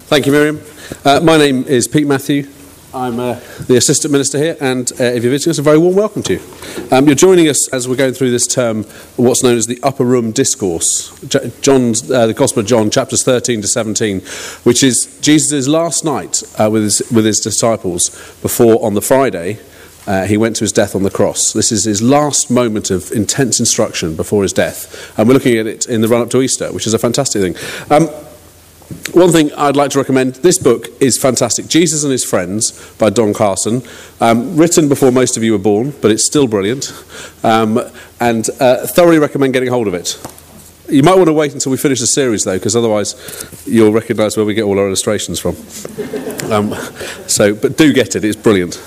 Thank you, Miriam. My name is Pete Matthew. I'm the Assistant Minister here, and if you're visiting us, a very warm welcome to you. You're joining us as we're going through this term, what's known as the Upper Room Discourse, the Gospel of John, chapters 13 to 17, which is Jesus' last night with his disciples before, on the Friday, he went to his death on the cross. This is his last moment of intense instruction before his death, and we're looking at it in the run-up to Easter, which is a fantastic thing. One thing I'd like to recommend, this book is fantastic. Jesus and His Friends by Don Carson, written before most of you were born, but it's still brilliant, and thoroughly recommend getting hold of it. You might want to wait until we finish the series, though, because otherwise you'll recognise where we get all our illustrations from. But do get it, it's brilliant.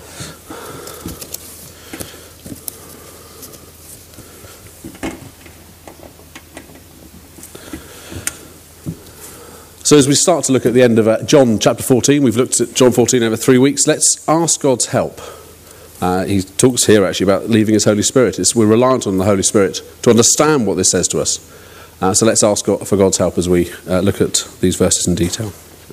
So as we start to look at the end of John chapter 14, we've looked at John 14 over 3 weeks, let's ask God's help. He talks here actually about leaving His Holy Spirit. We're reliant on the Holy Spirit to understand what this says to us. So let's ask God for God's help as we look at these verses in detail.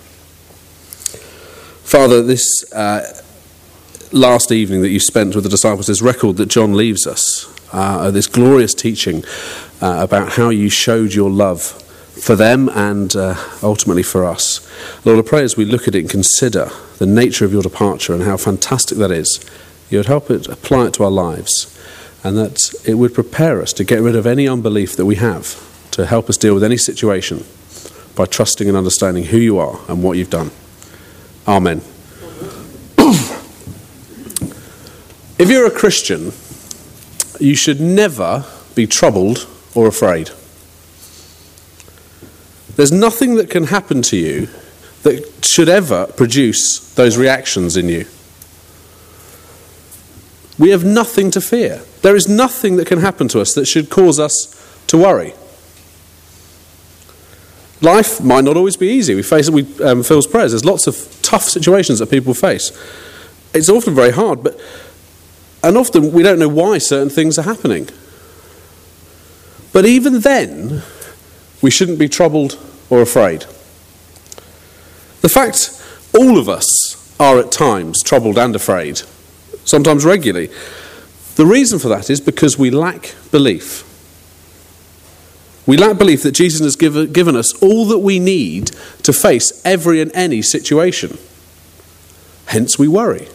Father, this last evening that you spent with the disciples, this record that John leaves us, this glorious teaching about how you showed your love for them and ultimately for us. Lord, I pray as we look at it and consider the nature of your departure and how fantastic that is, you would help it apply it to our lives, and that it would prepare us to get rid of any unbelief that we have, to help us deal with any situation by trusting and understanding who you are and what you've done. Amen. If you're a Christian, you should never be troubled or afraid. There's nothing that can happen to you that should ever produce those reactions in you. We have nothing to fear. There is nothing that can happen to us that should cause us to worry. Life might not always be easy. We face it, Phil's prayers. There's lots of tough situations that people face. It's often very hard, and often we don't know why certain things are happening. But even then, we shouldn't be troubled or afraid. The fact all of us are at times troubled and afraid, sometimes regularly, the reason for that is because we lack belief. We lack belief that Jesus has given us all that we need to face every and any situation. Hence we worry.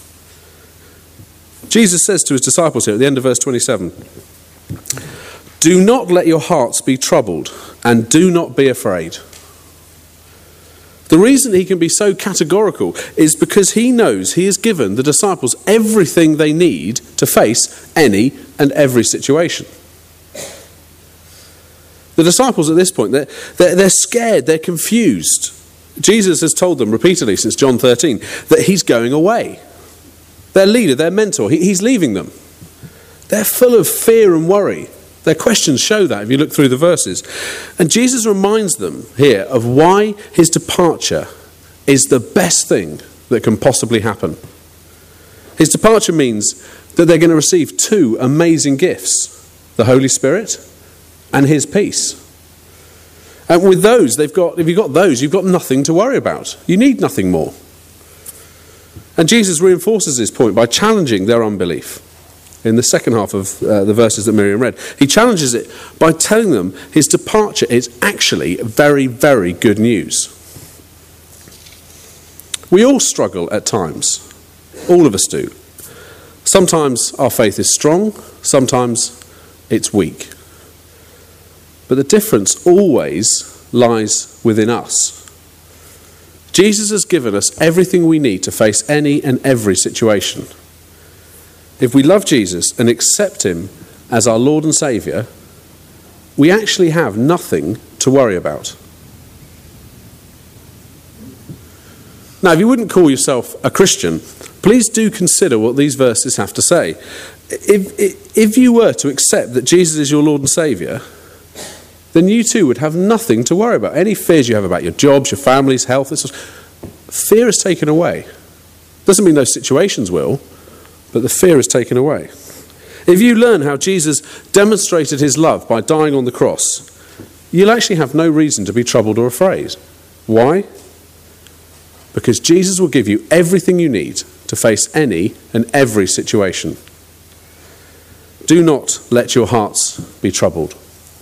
Jesus says to his disciples here at the end of verse 27, "Do not let your hearts be troubled, and do not be afraid." The reason he can be so categorical is because he knows he has given the disciples everything they need to face any and every situation. The disciples at this point, they're scared, they're confused. Jesus has told them repeatedly since John 13 that he's going away. Their leader, their mentor, he's leaving them. They're full of fear and worry. Their questions show that if you look through the verses. And Jesus reminds them here of why his departure is the best thing that can possibly happen. His departure means that they're going to receive two amazing gifts, the Holy Spirit and his peace. And with those, if you've got those, you've got nothing to worry about. You need nothing more. And Jesus reinforces this point by challenging their unbelief. In the second half of the verses that Miriam read, he challenges it by telling them his departure is actually very, very good news. We all struggle at times. All of us do. Sometimes our faith is strong, sometimes it's weak. But the difference always lies within us. Jesus has given us everything we need to face any and every situation. If we love Jesus and accept him as our Lord and Saviour, we actually have nothing to worry about. Now, if you wouldn't call yourself a Christian, please do consider what these verses have to say. If you were to accept that Jesus is your Lord and Saviour, then you too would have nothing to worry about. Any fears you have about your jobs, your families, health, fear is taken away. Doesn't mean those situations will, but the fear is taken away. If you learn how Jesus demonstrated his love by dying on the cross, you'll actually have no reason to be troubled or afraid. Why? because Jesus will give you everything you need to face any and every situation. Do not let your hearts be troubled.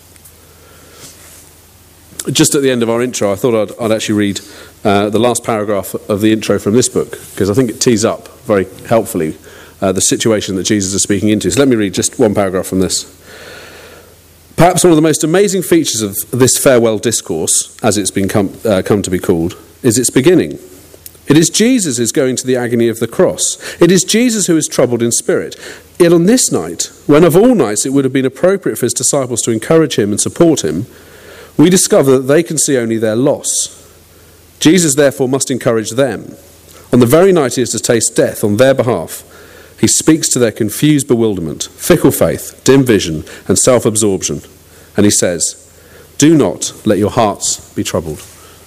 Just at the end of our intro, I thought I'd actually read the last paragraph of the intro from this book, because I think it tees up very helpfully the situation that Jesus is speaking into. So let me read just one paragraph from this. Perhaps one of the most amazing features of this farewell discourse, as it's been come to be called, is its beginning. It is Jesus who is going to the agony of the cross. It is Jesus who is troubled in spirit. Yet on this night, when of all nights it would have been appropriate for his disciples to encourage him and support him, we discover that they can see only their loss. Jesus therefore must encourage them. On the very night he is to taste death on their behalf, he speaks to their confused bewilderment, fickle faith, dim vision, and self-absorption. And he says, "Do not let your hearts be troubled."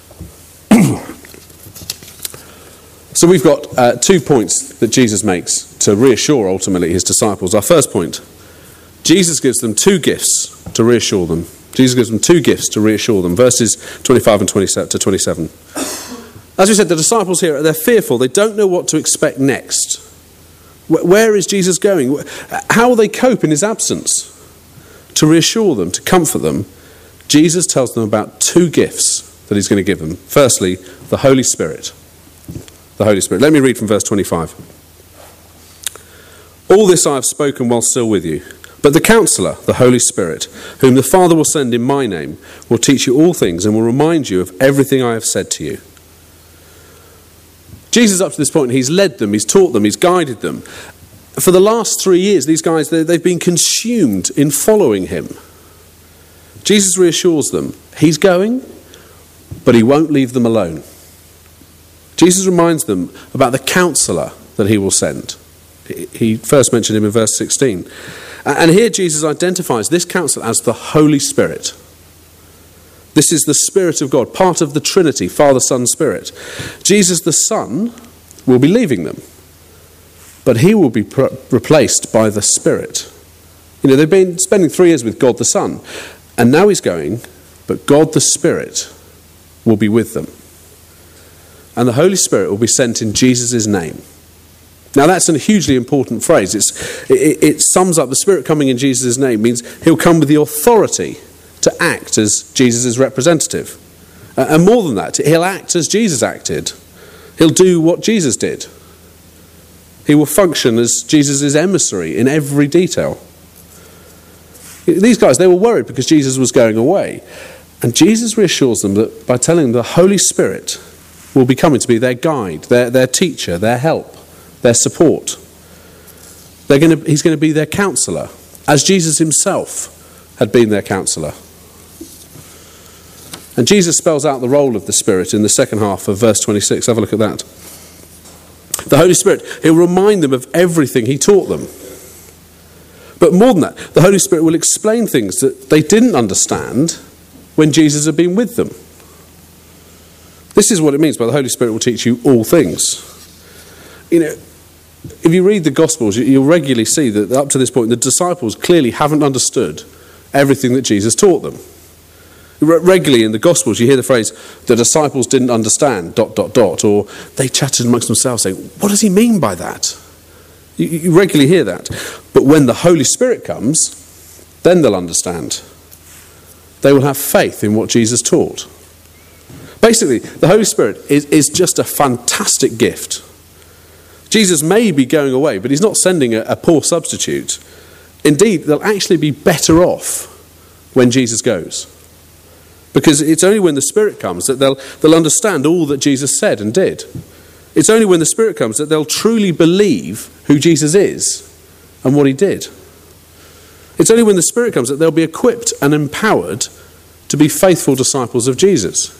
So we've got 2 points that Jesus makes to reassure ultimately his disciples. Our first point, Jesus gives them 2 gifts to reassure them. Jesus gives them 2 gifts to reassure them. Verses 25 and 27. As we said, the disciples here, they're fearful. They don't know what to expect next. Where is Jesus going? How will they cope in his absence? To reassure them, to comfort them, Jesus tells them about 2 gifts that he's going to give them. Firstly, the Holy Spirit. The Holy Spirit. Let me read from verse 25. "All this I have spoken while still with you. But the Counselor, the Holy Spirit, whom the Father will send in my name, will teach you all things and will remind you of everything I have said to you." Jesus, up to this point, he's led them, he's taught them, he's guided them. For the last 3 years, these guys, they've been consumed in following him. Jesus reassures them. He's going, but he won't leave them alone. Jesus reminds them about the Counselor that he will send. He first mentioned him in verse 16. And here Jesus identifies this Counselor as the Holy Spirit. This is the Spirit of God, part of the Trinity, Father, Son, Spirit. Jesus the Son will be leaving them, but he will be replaced by the Spirit. You know, they've been spending 3 years with God the Son, and now he's going, but God the Spirit will be with them. And the Holy Spirit will be sent in Jesus' name. Now that's a hugely important phrase. It sums up the Spirit coming in Jesus' name means he'll come with the authority to act as Jesus' representative. And more than that, he'll act as Jesus acted. He'll do what Jesus did. He will function as Jesus' emissary in every detail. These guys, they were worried because Jesus was going away. And Jesus reassures them that by telling them the Holy Spirit will be coming to be their guide, their teacher, their help, their support. He's going to be their counselor, as Jesus himself had been their counselor. And Jesus spells out the role of the Spirit in the second half of verse 26. Have a look at that. The Holy Spirit, he'll remind them of everything he taught them. But more than that, the Holy Spirit will explain things that they didn't understand when Jesus had been with them. This is what it means by the Holy Spirit will teach you all things. You know, if you read the Gospels, you'll regularly see that up to this point, the disciples clearly haven't understood everything that Jesus taught them. Regularly in the Gospels, you hear the phrase, the disciples didn't understand, ... or they chatted amongst themselves saying, what does he mean by that? You regularly hear that. But when the Holy Spirit comes, then they'll understand. They will have faith in what Jesus taught. Basically, the Holy Spirit is just a fantastic gift. Jesus may be going away, but he's not sending a poor substitute. Indeed, they'll actually be better off when Jesus goes. Because it's only when the Spirit comes that they'll understand all that Jesus said and did. It's only when the Spirit comes that they'll truly believe who Jesus is and what he did. It's only when the Spirit comes that they'll be equipped and empowered to be faithful disciples of Jesus.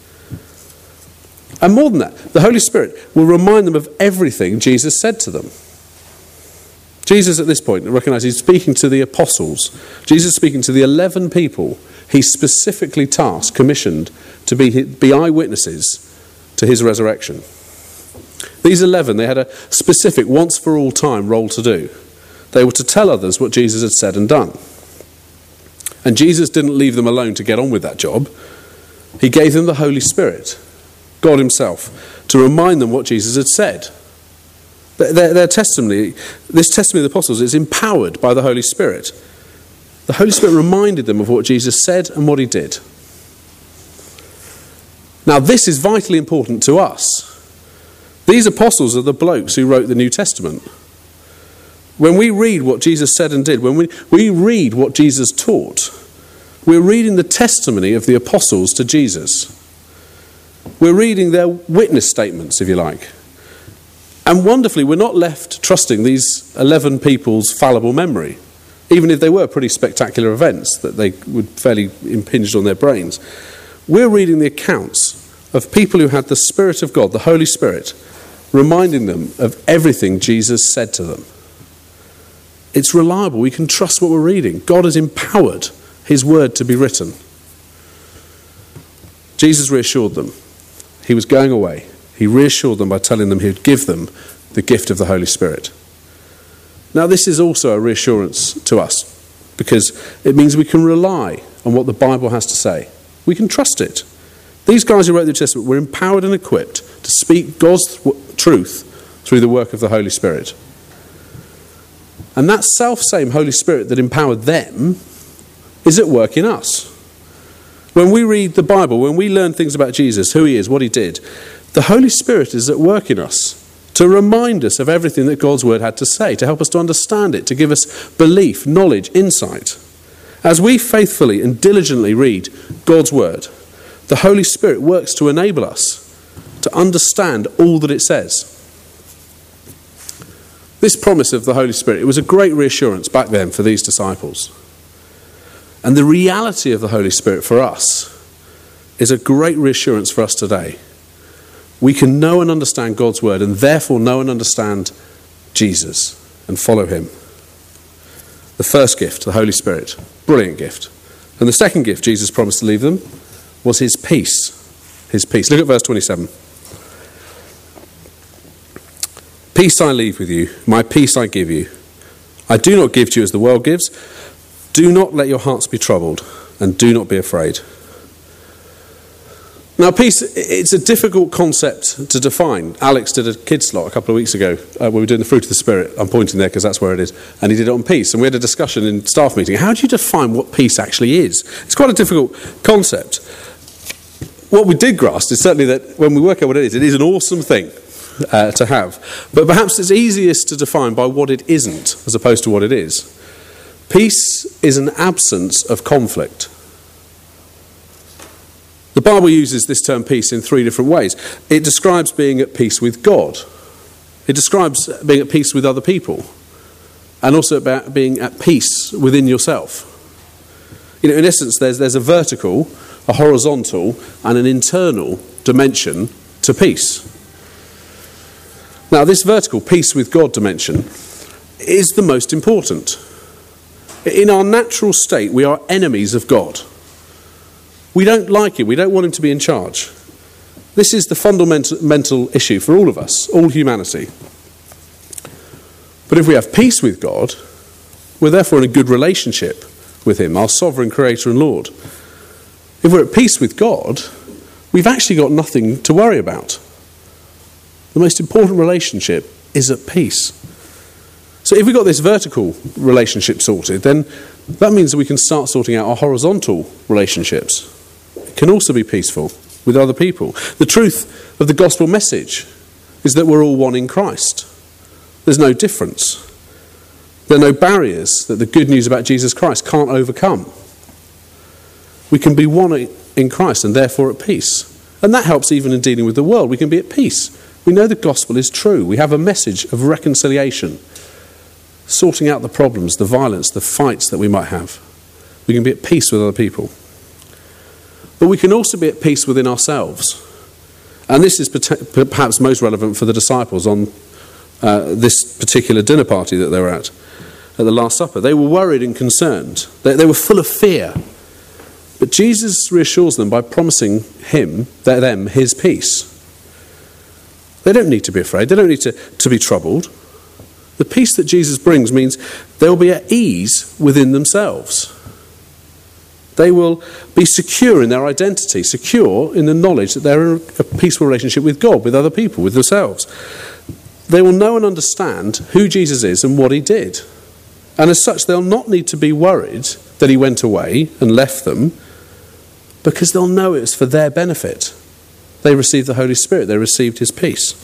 And more than that, the Holy Spirit will remind them of everything Jesus said to them. Jesus at this point, recognize he's speaking to the apostles. Jesus is speaking to the 11 people he specifically tasked, commissioned to be eyewitnesses to his resurrection. These 11, they had a specific once-for-all time role to do. They were to tell others what Jesus had said and done. And Jesus didn't leave them alone to get on with that job. He gave them the Holy Spirit, God himself, to remind them what Jesus had said. Their testimony, this testimony of the apostles, is empowered by the Holy Spirit. The Holy Spirit reminded them of what Jesus said and what he did. Now, this is vitally important to us. These apostles are the blokes who wrote the New Testament. When we read what Jesus said and did, when we read what Jesus taught, we're reading the testimony of the apostles to Jesus. We're reading their witness statements, if you like. And wonderfully, we're not left trusting these 11 people's fallible memory, even if they were pretty spectacular events that they would fairly impinged on their brains. We're reading the accounts of people who had the Spirit of God, the Holy Spirit, reminding them of everything Jesus said to them. It's reliable. We can trust what we're reading. God has empowered his word to be written. Jesus reassured them. He was going away. He reassured them by telling them he would give them the gift of the Holy Spirit. Now, this is also a reassurance to us because it means we can rely on what the Bible has to say. We can trust it. These guys who wrote the New Testament were empowered and equipped to speak God's truth through the work of the Holy Spirit. And that self-same Holy Spirit that empowered them is at work in us. When we read the Bible, when we learn things about Jesus, who he is, what he did, the Holy Spirit is at work in us to remind us of everything that God's word had to say, to help us to understand it, to give us belief, knowledge, insight. As we faithfully and diligently read God's word, the Holy Spirit works to enable us to understand all that it says. This promise of the Holy Spirit, it was a great reassurance back then for these disciples. And the reality of the Holy Spirit for us is a great reassurance for us today. We can know and understand God's word and therefore know and understand Jesus and follow him. The first gift, the Holy Spirit, brilliant gift. And the second gift Jesus promised to leave them was his peace. His peace. Look at verse 27. Peace I leave with you, my peace I give you. I do not give to you as the world gives. Do not let your hearts be troubled, and do not be afraid. Now, peace, it's a difficult concept to define. Alex did a kids slot a couple of weeks ago where we were doing the fruit of the Spirit. I'm pointing there because that's where it is. And he did it on peace. And we had a discussion in staff meeting. How do you define what peace actually is? It's quite a difficult concept. What we did grasp is certainly that when we work out what it is an awesome thing to have. But perhaps it's easiest to define by what it isn't as opposed to what it is. Peace is an absence of conflict. The Bible uses this term peace in three different ways. It describes being at peace with God. It describes being at peace with other people. And also about being at peace within yourself. You know, in essence, there's a vertical, a horizontal, and an internal dimension to peace. Now, this vertical peace with God dimension is the most important. In our natural state, we are enemies of God. We don't like him. We don't want him to be in charge. This is the fundamental issue for all of us, all humanity. But if we have peace with God, we're therefore in a good relationship with him, our sovereign creator and Lord. If we're at peace with God, we've actually got nothing to worry about. The most important relationship is at peace. So if we've got this vertical relationship sorted, then that means that we can start sorting out our horizontal relationships. It can also be peaceful with other people. The truth of the gospel message is that we're all one in Christ. There's no difference. There are no barriers that the good news about Jesus Christ can't overcome. We can be one in Christ and therefore at peace. And that helps even in dealing with the world. We can be at peace. We know the gospel is true. We have a message of reconciliation, sorting out the problems, the violence, the fights that we might have. We can be at peace with other people. But we can also be at peace within ourselves. And this is perhaps most relevant for the disciples on this particular dinner party that they were at the Last Supper. They were worried and concerned. They were full of fear. But Jesus reassures them by promising them his peace. They don't need to be afraid. They don't need to be troubled. The peace that Jesus brings means they'll be at ease within themselves. They will be secure in their identity, secure in the knowledge that they're in a peaceful relationship with God, with other people, with themselves. They will know and understand who Jesus is and what he did. And as such, they'll not need to be worried that he went away and left them, because they'll know it was for their benefit. They received the Holy Spirit. They received his peace.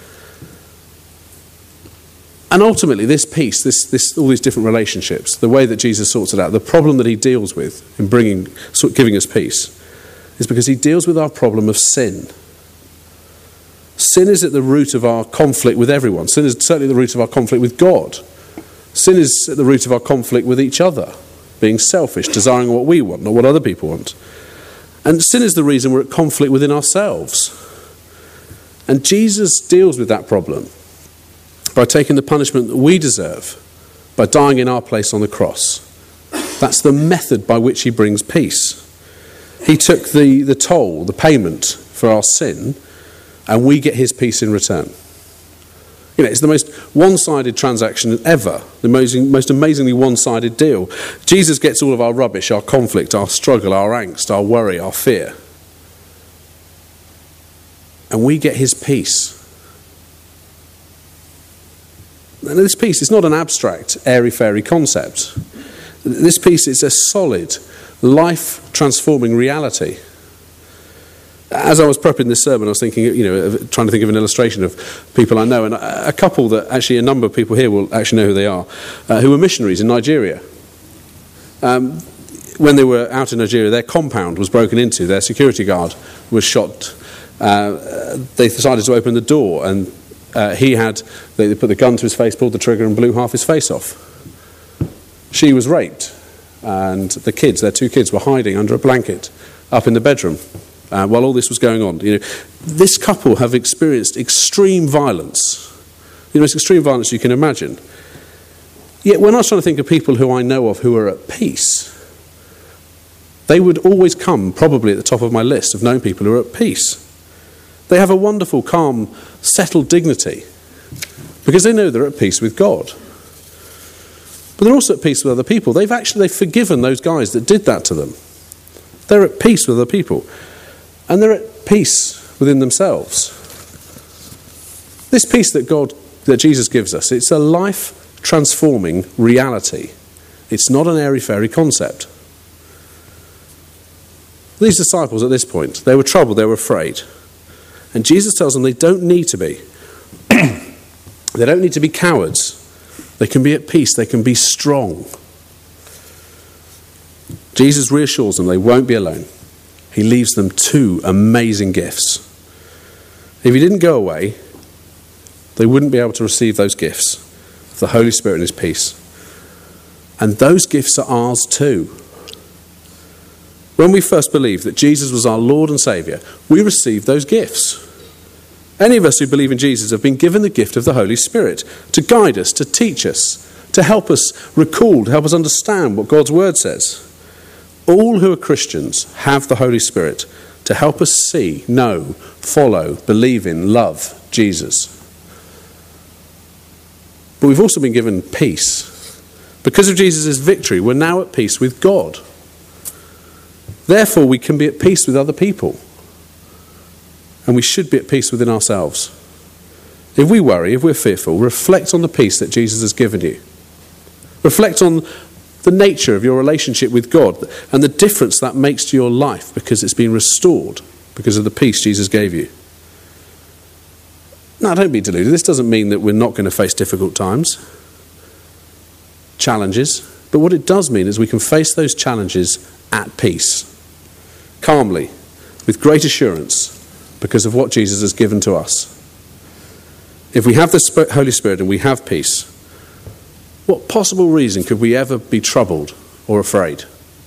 And ultimately, this peace, all these different relationships, the way that Jesus sorts it out, the problem that he deals with in giving us peace, is because he deals with our problem of sin. Sin is at the root of our conflict with everyone. Sin is certainly at the root of our conflict with God. Sin is at the root of our conflict with each other, being selfish, desiring what we want, not what other people want. And sin is the reason we're at conflict within ourselves. And Jesus deals with that problem by taking the punishment that we deserve, by dying in our place on the cross. That's the method by which he brings peace. He took the toll, the payment for our sin, and we get his peace in return. You know, it's the most one-sided transaction ever, the most amazingly one-sided deal. Jesus gets all of our rubbish, our conflict, our struggle, our angst, our worry, our fear. And we get his peace. And this peace is not an abstract, airy-fairy concept. This peace is a solid, life-transforming reality. As I was prepping this sermon, I was thinking, trying to think of an illustration of people I know, and a couple that actually a number of people here will actually know who they are, who were missionaries in Nigeria. When they were out in Nigeria, their compound was broken into, their security guard was shot. They decided to open the door, and they put the gun to his face, pulled the trigger, and blew half his face off. She was raped, and their 2 kids were hiding under a blanket up in the bedroom while all this was going on. This couple have experienced extreme violence, the most extreme violence you can imagine. Yet when I was trying to think of people who I know of who are at peace, they would always come probably at the top of my list of known people who are at peace. They have a wonderful, calm, settled dignity because they know they're at peace with God. But they're also at peace with other people. They've forgiven those guys that did that to them. They're at peace with other people. And they're at peace within themselves. This peace that Jesus gives us, it's a life-transforming reality. It's not an airy-fairy concept. These disciples at this point, they were troubled, they were afraid. And Jesus tells them they don't need to be. They don't need to be cowards. They can be at peace. They can be strong. Jesus reassures them they won't be alone. He leaves them 2 amazing gifts. If he didn't go away, they wouldn't be able to receive those gifts, the Holy Spirit and his peace. And those gifts are ours too. When we first believed that Jesus was our Lord and Saviour, we received those gifts. Any of us who believe in Jesus have been given the gift of the Holy Spirit to guide us, to teach us, to help us recall, to help us understand what God's Word says. All who are Christians have the Holy Spirit to help us see, know, follow, believe in, love Jesus. But we've also been given peace. Because of Jesus' victory, we're now at peace with God. Therefore, we can be at peace with other people. And we should be at peace within ourselves. If we worry, if we're fearful, reflect on the peace that Jesus has given you. Reflect on the nature of your relationship with God and the difference that makes to your life because it's been restored because of the peace Jesus gave you. Now, don't be deluded. This doesn't mean that we're not going to face difficult times, challenges. But what it does mean is we can face those challenges at peace, calmly, with great assurance because of what Jesus has given to us. If we have the Holy Spirit and we have peace, what possible reason could we ever be troubled or afraid?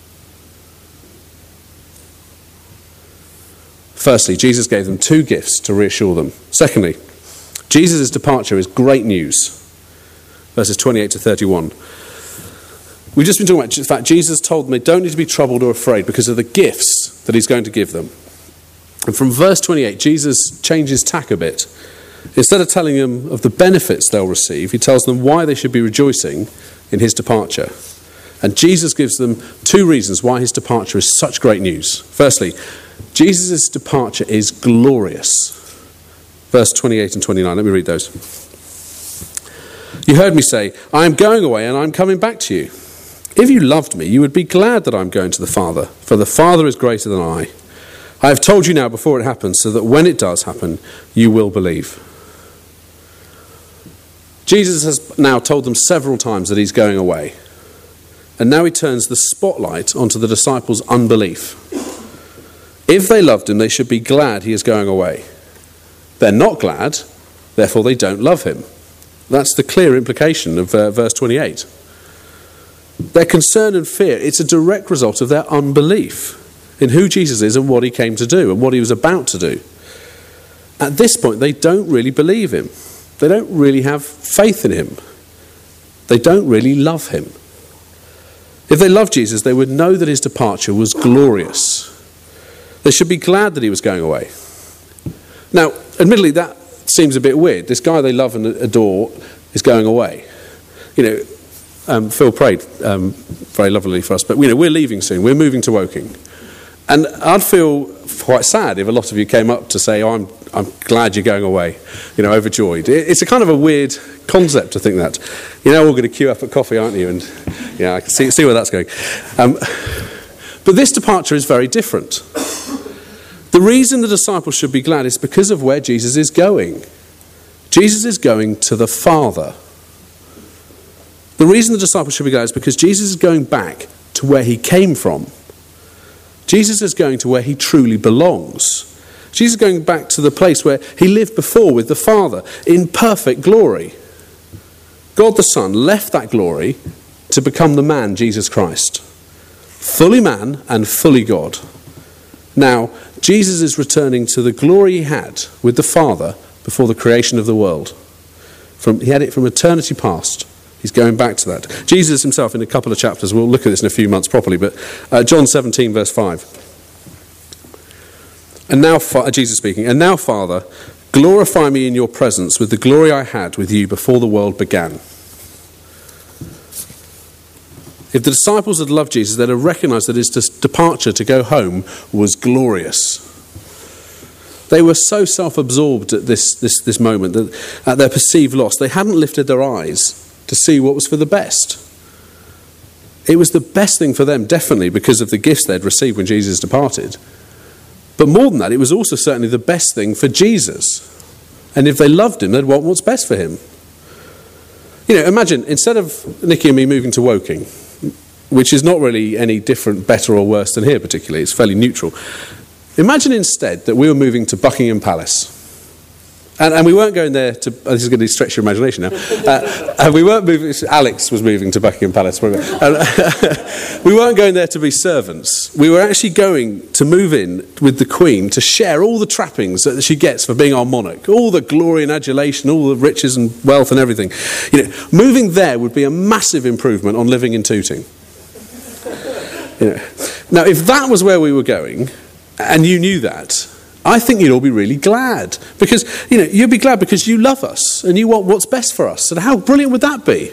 Firstly, Jesus gave them 2 gifts to reassure them. Secondly, Jesus' departure is great news. Verses 28 to 31. We've just been talking about the fact Jesus told them they don't need to be troubled or afraid because of the gifts that he's going to give them. And from verse 28, Jesus changes tack a bit. Instead of telling them of the benefits they'll receive, he tells them why they should be rejoicing in his departure. And Jesus gives them two reasons why his departure is such great news. Firstly, Jesus' departure is glorious. Verse 28 and 29, let me read those. You heard me say, I am going away and I am coming back to you. If you loved me, you would be glad that I am going to the Father, for the Father is greater than I. I have told you now before it happens, so that when it does happen, you will believe. Jesus has now told them several times that he's going away. And now he turns the spotlight onto the disciples' unbelief. If they loved him, they should be glad he is going away. They're not glad, therefore they don't love him. That's the clear implication of verse 28. Their concern and fear, it's a direct result of their unbelief in who Jesus is and what he came to do and what he was about to do. At this point, they don't really believe him. They don't really have faith in him. They don't really love him. If they loved Jesus, they would know that his departure was glorious. They should be glad that he was going away. Now, admittedly, that seems a bit weird. This guy they love and adore is going away. You know, Phil prayed very lovely for us, but you know, we're leaving soon. We're moving to Woking. And I'd feel quite sad if a lot of you came up to say, oh, I'm glad you're going away, you know, overjoyed. It's a kind of a weird concept to think that. You're now all going to queue up at coffee, aren't you? And yeah, I can see where that's going. But this departure is very different. The reason the disciples should be glad is because of where Jesus is going. Jesus is going to the Father. The reason the disciples should be glad is because Jesus is going back to where he came from. Jesus is going to where he truly belongs. Jesus is going back to the place where he lived before with the Father in perfect glory. God the Son left that glory to become the man Jesus Christ. Fully man and fully God. Now, Jesus is returning to the glory he had with the Father before the creation of the world. He had it from eternity past. He's going back to that. Jesus himself, in a couple of chapters, we'll look at this in a few months properly, but John 17, verse 5. And now, Jesus speaking, and now, Father, glorify me in your presence with the glory I had with you before the world began. If the disciples had loved Jesus, they'd have recognized that his departure to go home was glorious. They were so self-absorbed at this moment, that at their perceived loss, they hadn't lifted their eyes to see what was for the best. It was the best thing for them, definitely, because of the gifts they'd received when Jesus departed. But more than that, it was also certainly the best thing for Jesus. And if they loved him, they'd want what's best for him. You know, imagine, instead of Nicky and me moving to Woking, which is not really any different, better or worse than here particularly, it's fairly neutral. Imagine instead that we were moving to Buckingham Palace. And we weren't going there to... this is going to stretch your imagination now. And we weren't moving... Alex was moving to Buckingham Palace. We weren't going there to be servants. We were actually going to move in with the Queen to share all the trappings that she gets for being our monarch. All the glory and adulation, all the riches and wealth and everything. You know, moving there would be a massive improvement on living in Tooting. You know. Now, if that was where we were going, and you knew that... I think you'd all be really glad because, you know, you'd be glad because you love us and you want what's best for us. And how brilliant would that be?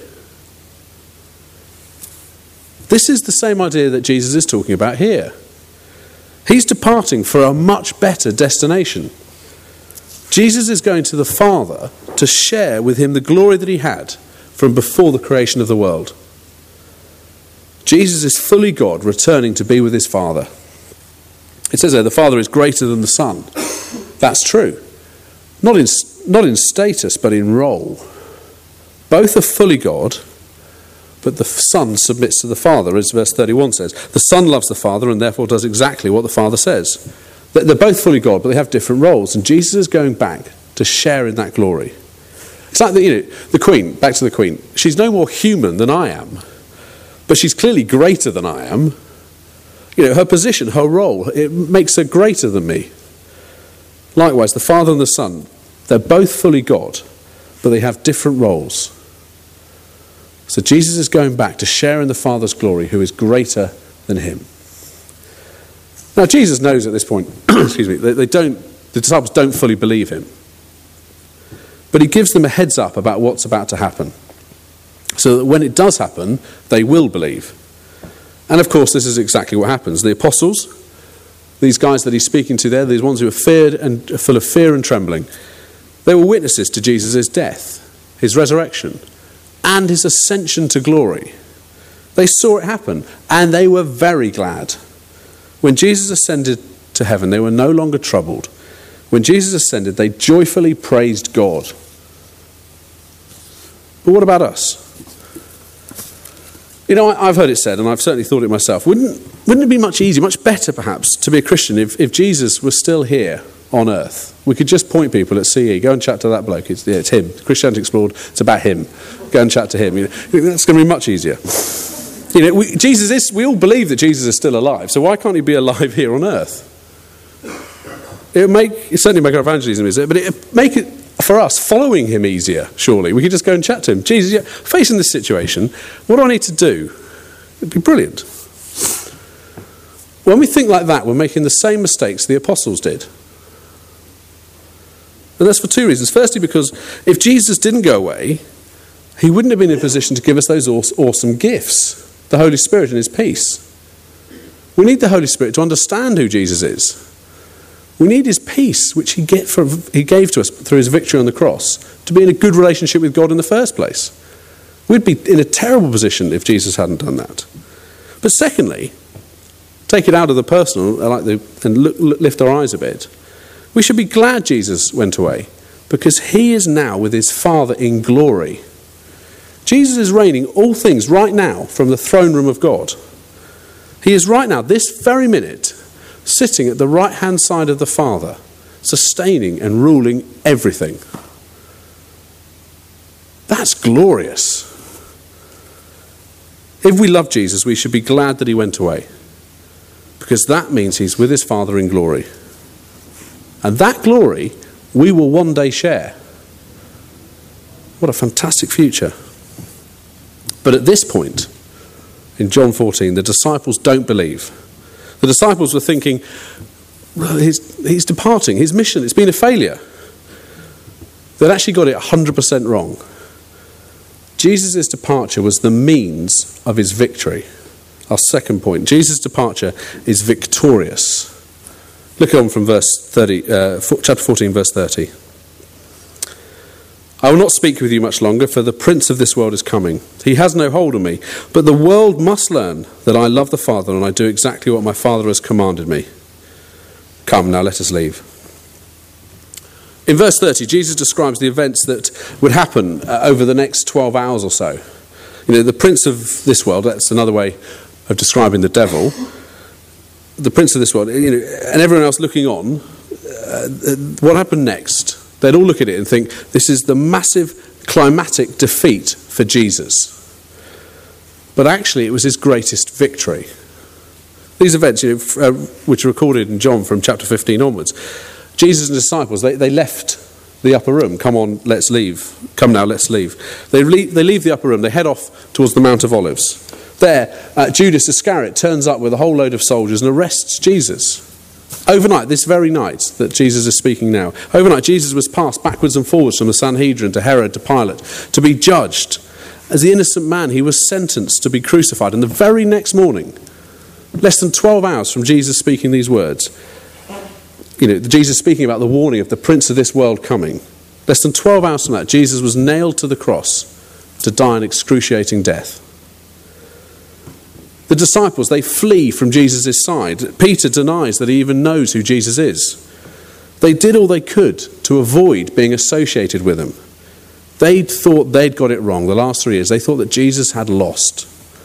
This is the same idea that Jesus is talking about here. He's departing for a much better destination. Jesus is going to the Father to share with him the glory that he had from before the creation of the world. Jesus is fully God, returning to be with his Father. It says there, the Father is greater than the Son. That's true. Not in status, but in role. Both are fully God, but the Son submits to the Father, as verse 31 says. The Son loves the Father and therefore does exactly what the Father says. They're both fully God, but they have different roles. And Jesus is going back to share in that glory. It's like, the Queen, back to the Queen. She's no more human than I am, but she's clearly greater than I am. You know, her position, her role, it makes her greater than me. Likewise, the Father and the Son, they're both fully God, but they have different roles. So Jesus is going back to share in the Father's glory, who is greater than him. Now, Jesus knows at this point, excuse me, the disciples don't fully believe him. But he gives them a heads up about what's about to happen. So that when it does happen, they will believe. And of course, this is exactly what happens. The apostles, these guys that he's speaking to there, these ones who are feared and full of fear and trembling, they were witnesses to Jesus' death, his resurrection, and his ascension to glory. They saw it happen, and they were very glad. When Jesus ascended to heaven, they were no longer troubled. When Jesus ascended, they joyfully praised God. But what about us? You know, I've heard it said, and I've certainly thought it myself, wouldn't it be much easier, much better perhaps, to be a Christian if Jesus was still here on earth? We could just point people at CE, go and chat to that bloke, it's him. Christianity Explored, it's about him. Go and chat to him. You know, that's going to be much easier. You know, we all believe that Jesus is still alive, so why can't he be alive here on earth? It certainly make our evangelism easier, but it would make it, for us, following him easier, surely. We could just go and chat to him. Jesus, yeah, facing this situation, what do I need to do? It'd be brilliant. When we think like that, we're making the same mistakes the apostles did. And that's for two reasons. Firstly, because if Jesus didn't go away, he wouldn't have been in a position to give us those awesome gifts, the Holy Spirit and his peace. We need the Holy Spirit to understand who Jesus is. We need his peace, which he gave to us through his victory on the cross, to be in a good relationship with God in the first place. We'd be in a terrible position if Jesus hadn't done that. But secondly, take it out of the personal and lift our eyes a bit. We should be glad Jesus went away, because he is now with his Father in glory. Jesus is reigning all things right now from the throne room of God. He is right now, this very minute, sitting at the right-hand side of the Father, sustaining and ruling everything. That's glorious. If we love Jesus, we should be glad that he went away, because that means he's with his Father in glory. And that glory we will one day share. What a fantastic future. But at this point, in John 14, the disciples don't believe. The disciples were thinking, well, he's departing, his mission, it's been a failure. They'd actually got it 100% wrong. Jesus' departure was the means of his victory. Our second point, Jesus' departure is victorious. Look on from verse 30, chapter 14, verse 30. I will not speak with you much longer, for the prince of this world is coming. He has no hold on me, but the world must learn that I love the Father and I do exactly what my Father has commanded me. Come, now let us leave. In verse 30, Jesus describes the events that would happen over the next 12 hours or so. You know, the prince of this world, that's another way of describing the devil. The prince of this world, you know, and everyone else looking on, what happened next? They'd all look at it and think, this is the massive climatic defeat for Jesus. But actually, it was his greatest victory. These events, you know, which are recorded in John from chapter 15 onwards, Jesus and his disciples, they left the upper room. Come on, let's leave. Come now, let's leave. They leave the upper room. They head off towards the Mount of Olives. There, Judas Iscariot turns up with a whole load of soldiers and arrests Jesus. Overnight, this very night that Jesus is speaking now, overnight Jesus was passed backwards and forwards from the Sanhedrin to Herod to Pilate to be judged. As the innocent man, he was sentenced to be crucified. And the very next morning, less than 12 hours from Jesus speaking these words, you know, Jesus speaking about the warning of the prince of this world coming, less than 12 hours from that, Jesus was nailed to the cross to die an excruciating death. The disciples, they flee from Jesus' side. Peter denies that he even knows who Jesus is. They did all they could to avoid being associated with him. They thought they'd got it wrong the last 3 years. They thought that Jesus had lost.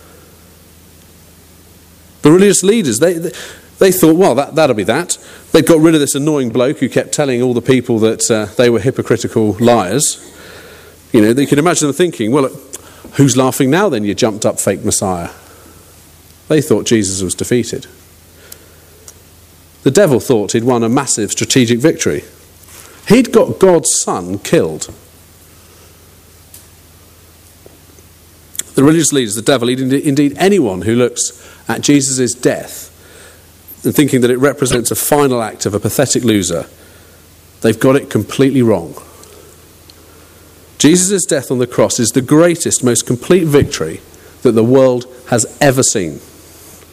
The religious leaders, they thought, well, that'll be that. They'd got rid of this annoying bloke who kept telling all the people that they were hypocritical liars. You know, they could imagine them thinking, well, who's laughing now then, you jumped up fake Messiah? They thought Jesus was defeated. The devil thought he'd won a massive strategic victory. He'd got God's son killed. The religious leaders, the devil, indeed anyone who looks at Jesus' death and thinking that it represents a final act of a pathetic loser, they've got it completely wrong. Jesus' death on the cross is the greatest, most complete victory that the world has ever seen.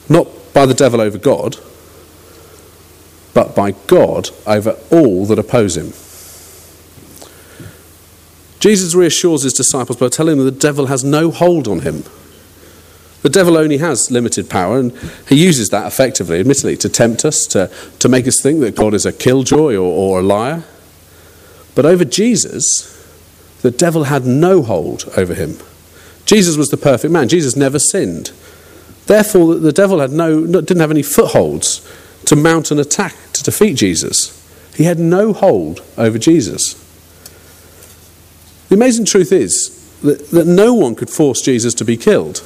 Not by the devil over God, but by God over all that oppose him. Jesus reassures his disciples by telling them the devil has no hold on him. The devil only has limited power, and he uses that effectively, admittedly, to tempt us, to make us think that God is a killjoy or a liar. But over Jesus, the devil had no hold over him. Jesus was the perfect man. Jesus never sinned. Therefore, the devil didn't have any footholds to mount an attack to defeat Jesus. He had no hold over Jesus. The amazing truth is that no one could force Jesus to be killed.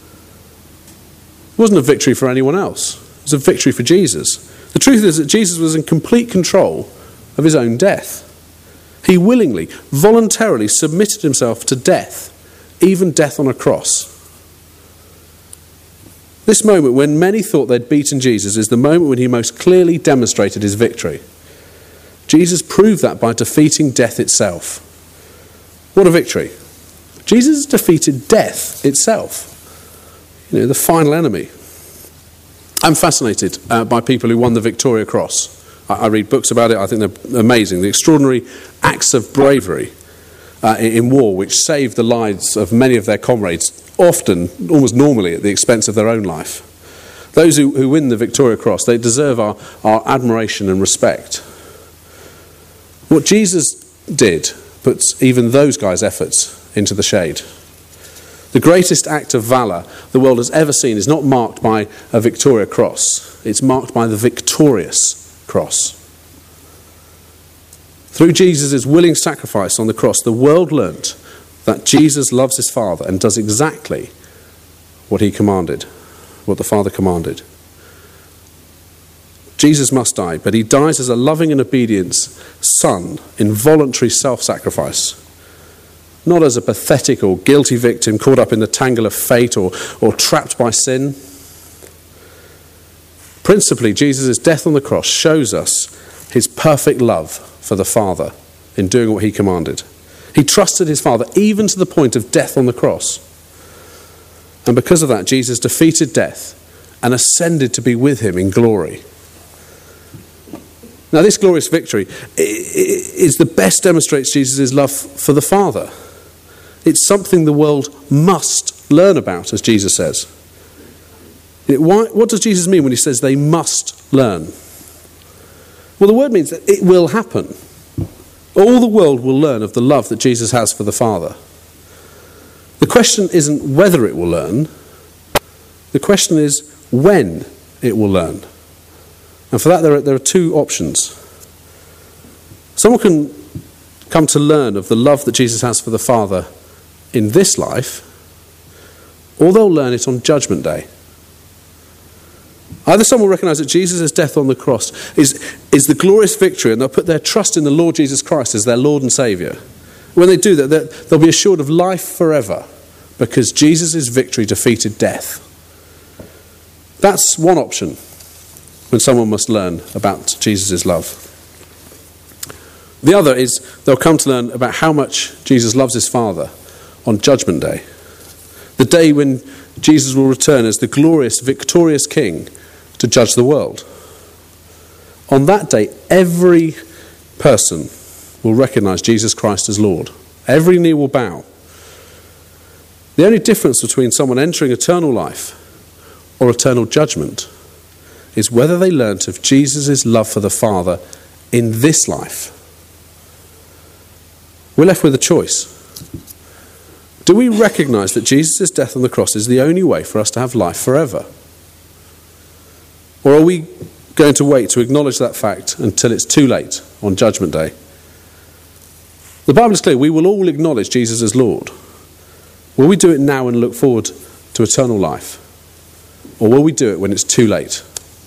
It wasn't a victory for anyone else. It was a victory for Jesus. The truth is that Jesus was in complete control of his own death. He willingly, voluntarily submitted himself to death, even death on a cross. This moment when many thought they'd beaten Jesus is the moment when he most clearly demonstrated his victory. Jesus proved that by defeating death itself. What a victory. Jesus defeated death itself. The final enemy. I'm fascinated by people who won the Victoria Cross. I read books about it. I think they're amazing. The extraordinary acts of bravery in war which saved the lives of many of their comrades, often, almost normally, at the expense of their own life. Those who win the Victoria Cross, they deserve our admiration and respect. What Jesus did puts even those guys' efforts into the shade. The greatest act of valour the world has ever seen is not marked by a Victoria Cross. It's marked by the victorious cross. Through Jesus' willing sacrifice on the cross, the world learnt that Jesus loves his Father and does exactly what he commanded, what the Father commanded. Jesus must die, but he dies as a loving and obedient son in voluntary self-sacrifice. Not as a pathetic or guilty victim caught up in the tangle of fate or trapped by sin. Principally, Jesus' death on the cross shows us his perfect love for the Father in doing what he commanded. He trusted his Father even to the point of death on the cross. And because of that, Jesus defeated death and ascended to be with him in glory. Now, this glorious victory is the best demonstrates Jesus' love for the Father. It's something the world must learn about, as Jesus says. What does Jesus mean when he says they must learn? Well, the word means that it will happen. All the world will learn of the love that Jesus has for the Father. The question isn't whether it will learn. The question is when it will learn. And for that, there are two options. Someone can come to learn of the love that Jesus has for the Father in this life, or they'll learn it on Judgment Day. Either someone will recognise that Jesus' death on the cross is the glorious victory, and they'll put their trust in the Lord Jesus Christ as their Lord and Saviour. When they do that, they'll be assured of life forever, because Jesus' victory defeated death. That's one option when someone must learn about Jesus' love. The other is they'll come to learn about how much Jesus loves his Father on Judgment Day, the day when Jesus will return as the glorious, victorious King to judge the world. On that day, every person will recognise Jesus Christ as Lord. Every knee will bow. The only difference between someone entering eternal life or eternal judgment is whether they learnt of Jesus' love for the Father in this life. We're left with a choice. Do we recognise that Jesus' death on the cross is the only way for us to have life forever? Or are we going to wait to acknowledge that fact until it's too late on Judgment Day? The Bible is clear. We will all acknowledge Jesus as Lord. Will we do it now and look forward to eternal life? Or will we do it when it's too late?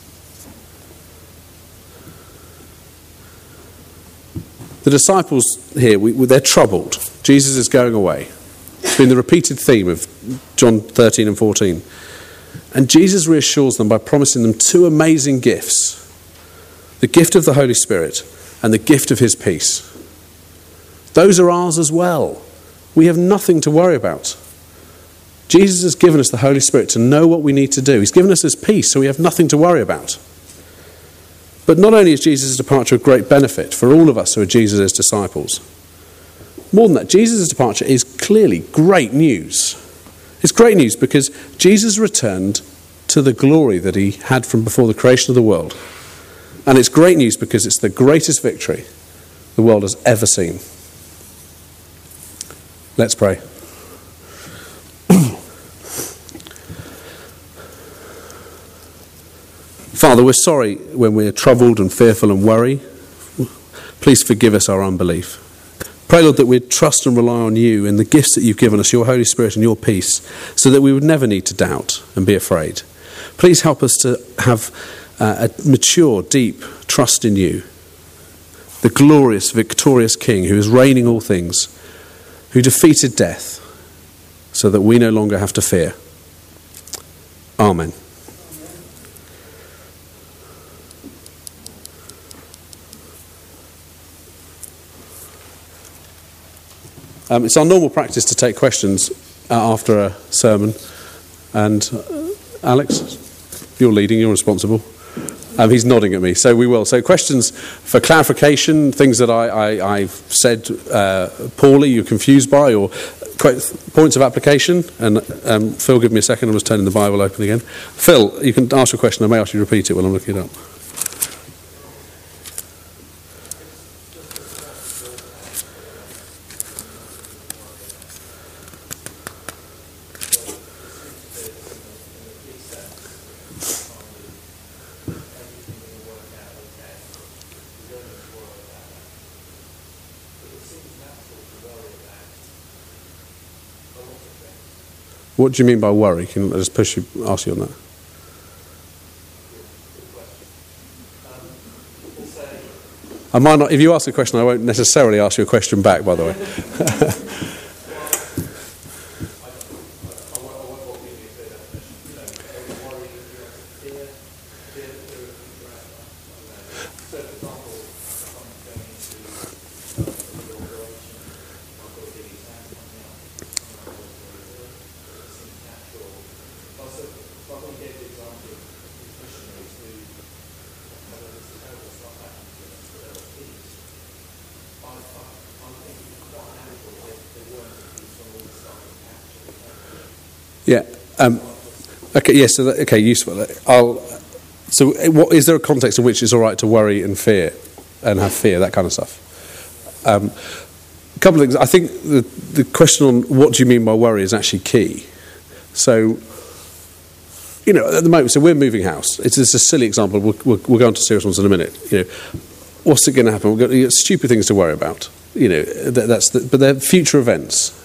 The disciples here, they're troubled. Jesus is going away. It's been the repeated theme of John 13 and 14. And Jesus reassures them by promising them two amazing gifts. The gift of the Holy Spirit and the gift of his peace. Those are ours as well. We have nothing to worry about. Jesus has given us the Holy Spirit to know what we need to do. He's given us his peace, so we have nothing to worry about. But not only is Jesus' departure a great benefit for all of us who are Jesus' disciples, more than that, Jesus' departure is clearly great news. It's great news because Jesus returned to the glory that he had from before the creation of the world. And it's great news because it's the greatest victory the world has ever seen. Let's pray. Father, we're sorry when we're troubled and fearful and worry. Please forgive us our unbelief. Pray, Lord, that we'd trust and rely on you and the gifts that you've given us, your Holy Spirit and your peace, so that we would never need to doubt and be afraid. Please help us to have a mature, deep trust in you, the glorious, victorious King who is reigning all things, who defeated death, so that we no longer have to fear. Amen. It's our normal practice to take questions after a sermon. And Alex, you're leading, you're responsible. He's nodding at me, so we will. So questions for clarification, things that I've said poorly, you're confused by, or points of application. And Phil, give me a second, I was turning the Bible open again. Phil, you can ask your question, I may ask you to repeat it while I'm looking it up. What do you mean by worry? Can I just ask you on that? I might not. If you ask a question, I won't necessarily ask you a question back, by the way. Yeah. Okay. Yes. Yeah, so okay. Useful. What is there a context in which it's all right to worry and fear, and have fear, that kind of stuff? A couple of things. I think the question on what do you mean by worry is actually key. So, at the moment, so we're moving house. It's a silly example. We'll go on to serious ones in a minute. What's it going to happen? We've got stupid things to worry about. But they're future events.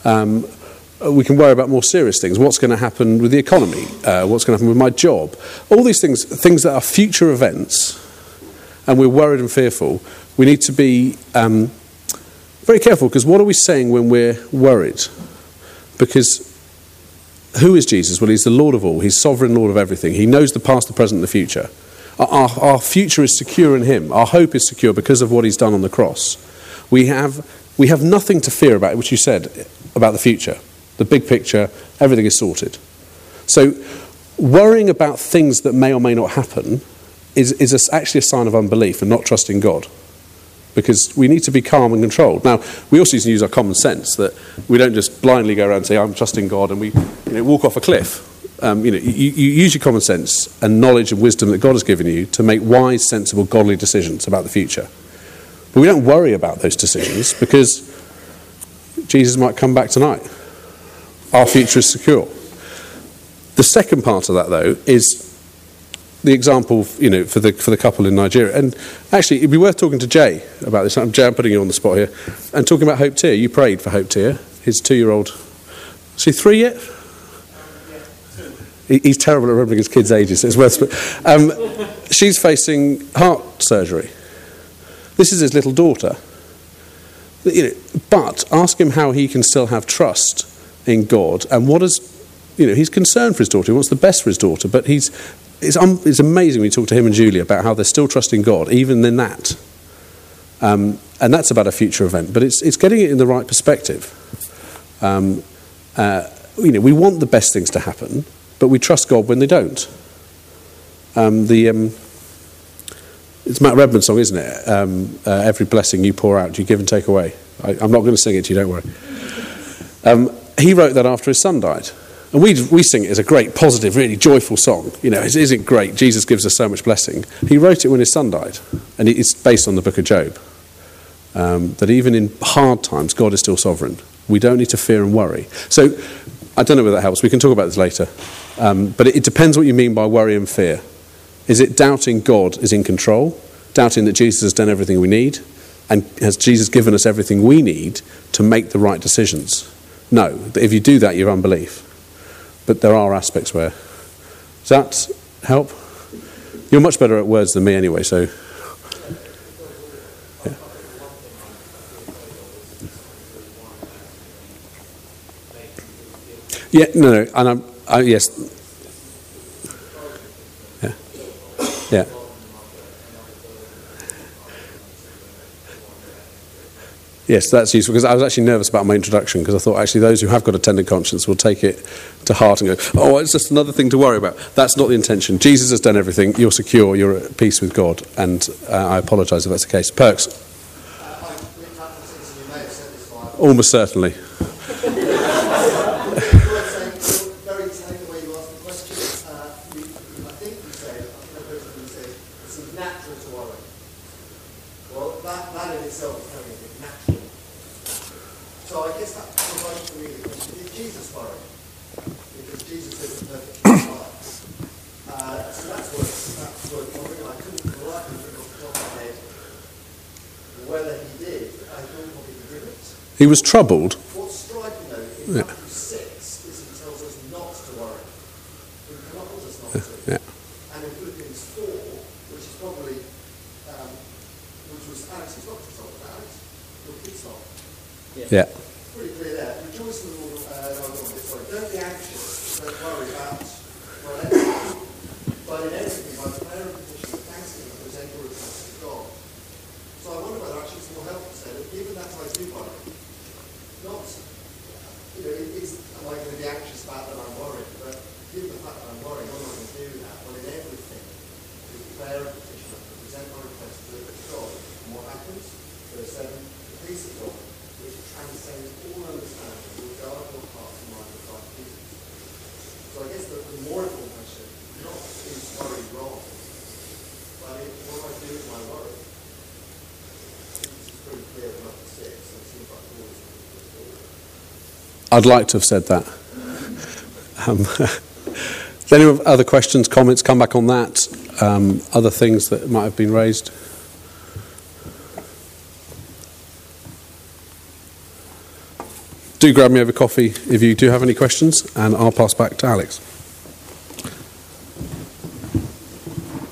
We can worry about more serious things. What's going to happen with the economy? What's going to happen with my job? All these things that are future events, and we're worried and fearful. We need to be very careful, because what are we saying when we're worried? Because who is Jesus? Well, he's the Lord of all. He's sovereign Lord of everything. He knows the past, the present, and the future. Our future is secure in him. Our hope is secure because of what he's done on the cross. We have nothing to fear about, which you said about the future. The big picture, everything is sorted. So worrying about things that may or may not happen is actually a sign of unbelief and not trusting God, because we need to be calm and controlled. Now, we also need to use our common sense, that we don't just blindly go around and say, I'm trusting God, and we walk off a cliff. You use your common sense and knowledge and wisdom that God has given you to make wise, sensible, godly decisions about the future. But we don't worry about those decisions because Jesus might come back tonight. Our future is secure. The second part of that, though, is the example, for the couple in Nigeria. And actually, it'd be worth talking to Jay about this. Jay, I'm putting you on the spot here. And talking about Hope Tier. You prayed for Hope Tier, his 2-year-old. Is he 3 yet? He's terrible at remembering his kids' ages, so it's worth. She's facing heart surgery. This is his little daughter. But ask him how he can still have trust in God, and he's concerned for his daughter. He wants the best for his daughter, but it's amazing when you talk to him and Julie about how they're still trusting God, even in that. And that's about a future event, but it's getting it in the right perspective. we want the best things to happen, but we trust God when they don't. It's Matt Redman's song, isn't it? Every blessing you pour out, you give and take away. I'm not going to sing it to you, don't worry. He wrote that after his son died. And we sing it as a great, positive, really joyful song. Isn't it great? Jesus gives us so much blessing. He wrote it when his son died. And it's based on the book of Job. That even in hard times, God is still sovereign. We don't need to fear and worry. So, I don't know whether that helps. We can talk about this later. But it depends what you mean by worry and fear. Is it doubting God is in control? Doubting that Jesus has done everything we need? And has Jesus given us everything we need to make the right decisions? No. If you do that, you're unbelief. But there are aspects where... Does that help? You're much better at words than me anyway, so... Yeah, no, and yes. Yeah. Yes, that's useful, because I was actually nervous about my introduction, because I thought actually those who have got a tender conscience will take it to heart and go, oh, it's just another thing to worry about. That's not the intention. Jesus has done everything. You're secure. You're at peace with God. And I apologise if that's the case. Perks? Almost certainly. He was troubled. What's striking though in Matthew 6 is he tells us not to worry. He commands us not to. Yeah. And in Philippians 4, which is probably, which was Alex's doctor's told Alex, your kid's not. Yeah. Pretty clear there. Rejoice in the Lord. Don't be anxious. Don't worry about anything. But in everything, by prayer and petition, with thanksgiving, present your requests to God. So I wonder whether actually it's more helpful to say that given that I do worry, not, am I going to be anxious about that I'm worried, but given the fact that I'm worried, what am I going to do that? Well, in everything, with prayer and petition, I present my request to God. And what happens? Verse 7, the peace of God, which transcends all understanding, will guard your hearts and minds in Christ Jesus. So I guess the more important question, not is worry wrong, but what do I do with my worry? This is pretty clear in Matthew 6, so it seems like all is. I'd like to have said that. Any other questions, comments, come back on that? Other things that might have been raised? Do grab me over coffee if you do have any questions, and I'll pass back to Alex.